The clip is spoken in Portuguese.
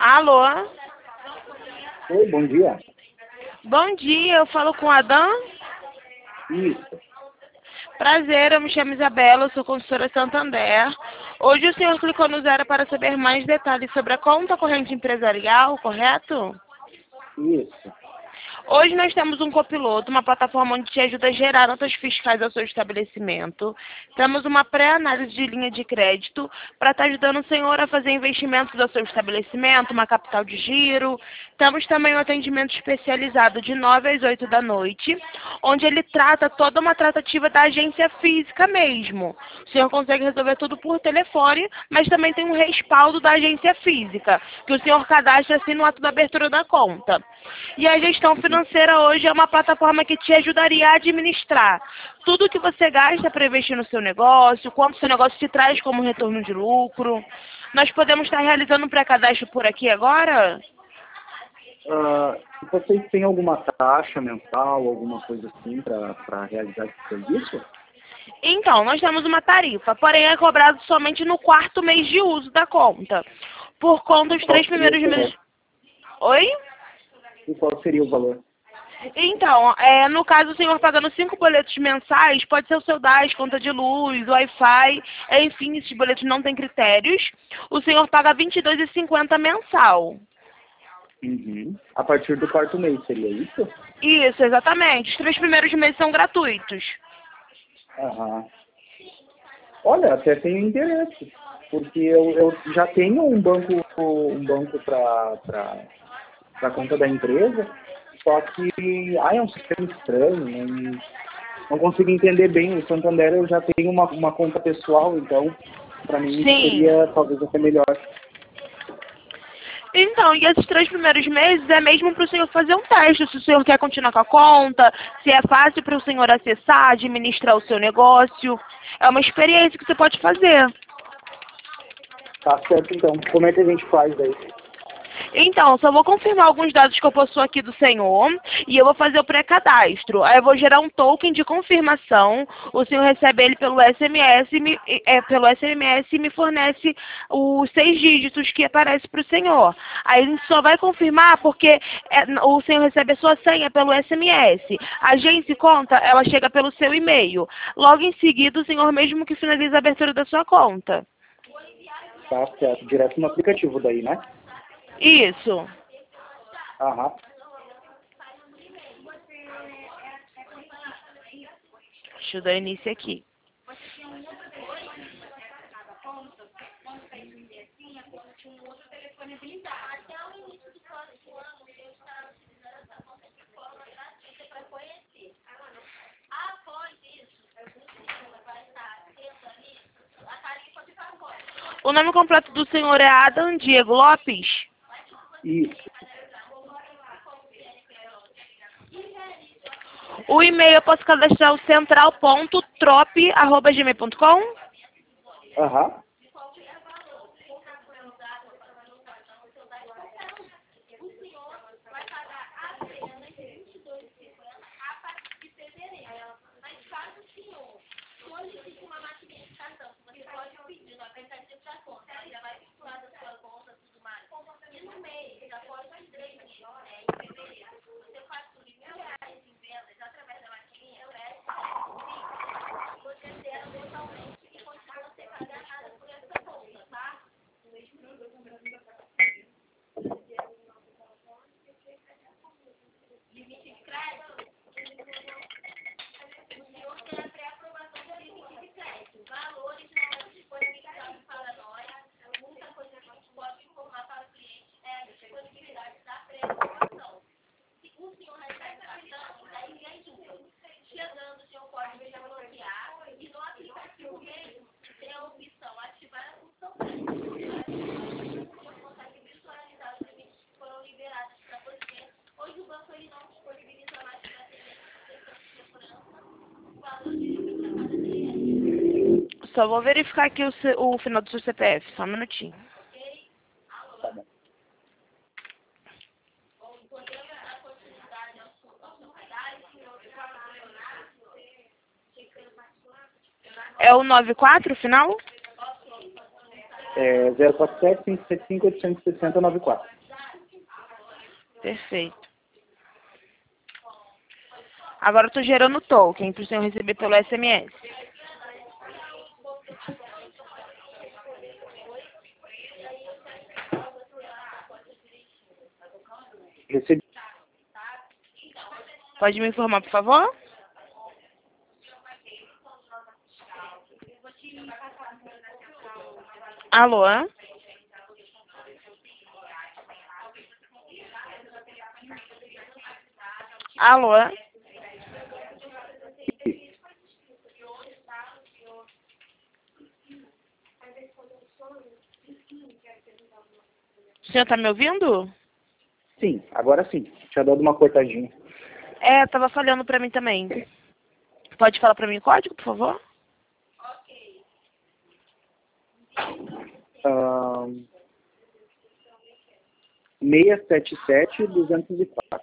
Alô? Oi, bom dia. Bom dia, eu falo com a Dan. Isso, Prazer, eu me chamo Isabela, eu sou consultora Santander. Hoje o senhor clicou no 0 para saber mais detalhes sobre a conta corrente empresarial, correto? isso. Hoje nós temos um copiloto, uma plataforma onde te ajuda a gerar notas fiscais ao seu estabelecimento. Temos uma pré-análise de linha de crédito para estar ajudando o senhor a fazer investimentos ao seu estabelecimento, uma capital de giro. Temos também um atendimento especializado de 9 às 8 da noite, onde ele trata toda uma tratativa da agência física mesmo. O senhor consegue resolver tudo por telefone, mas também tem um respaldo da agência física, que o senhor cadastra assim no ato da abertura da conta. E a gestão financeira hoje é uma plataforma que te ajudaria a administrar tudo que você gasta para investir no seu negócio, quanto seu negócio te traz como retorno de lucro. Nós podemos estar realizando um pré-cadastro por aqui agora? Vocês têm alguma taxa mensal, alguma coisa assim para realizar esse serviço? Então, nós temos uma tarifa, porém é cobrado somente no 4º mês de uso da conta. Por conta dos 3 primeiros meses... Oi? E qual seria o valor? Então, no caso, o senhor pagando 5 boletos mensais, pode ser o seu DAS, conta de luz, Wi-Fi, enfim, esses boletos não têm critérios. O senhor paga R$ 22,50 mensal. Uhum. A partir do 4º mês, seria isso? Isso, exatamente. Os 3 primeiros meses são gratuitos. Aham. Olha, até tenho interesse, porque eu já tenho um banco para a conta da empresa, só que é um sistema estranho, não consigo entender bem. O Santander eu já tenho uma conta pessoal, então para mim Sim. seria talvez até melhor. Então, e esses 3 primeiros meses é mesmo para o senhor fazer um teste, se o senhor quer continuar com a conta, se é fácil para o senhor acessar, administrar o seu negócio. É uma experiência que você pode fazer. Tá certo, então. Como é que a gente faz daí? Então, só vou confirmar alguns dados que eu possuo aqui do senhor e eu vou fazer o pré-cadastro. Aí eu vou gerar um token de confirmação, o senhor recebe ele pelo SMS, e me fornece os 6 dígitos que aparecem para o senhor. Aí a gente só vai confirmar porque o senhor recebe a sua senha pelo SMS. A agência conta, ela chega pelo seu e-mail. Logo em seguida, o senhor mesmo que finaliza a abertura da sua conta. Tá certo. Direto no aplicativo daí, né? Isso. Aham. Deixa eu dar início aqui. O nome completo do senhor é Adam Diego Lopes? Isso. O e-mail eu posso cadastrar o central.trop@gmail.com? Aham. Só vou verificar aqui o final do seu CPF, só um minutinho. Tá bom. É o 94 final? É 047-575-860-94. Perfeito. Agora eu tô gerando o token para o senhor receber pelo SMS. Recebi. Pode me informar, por favor? Alô? Alô? O senhor tá me ouvindo? Sim, agora sim. Tinha dado uma cortadinha. É, tava falhando pra mim também. Pode falar pra mim o código, por favor? Ahn, 677-204.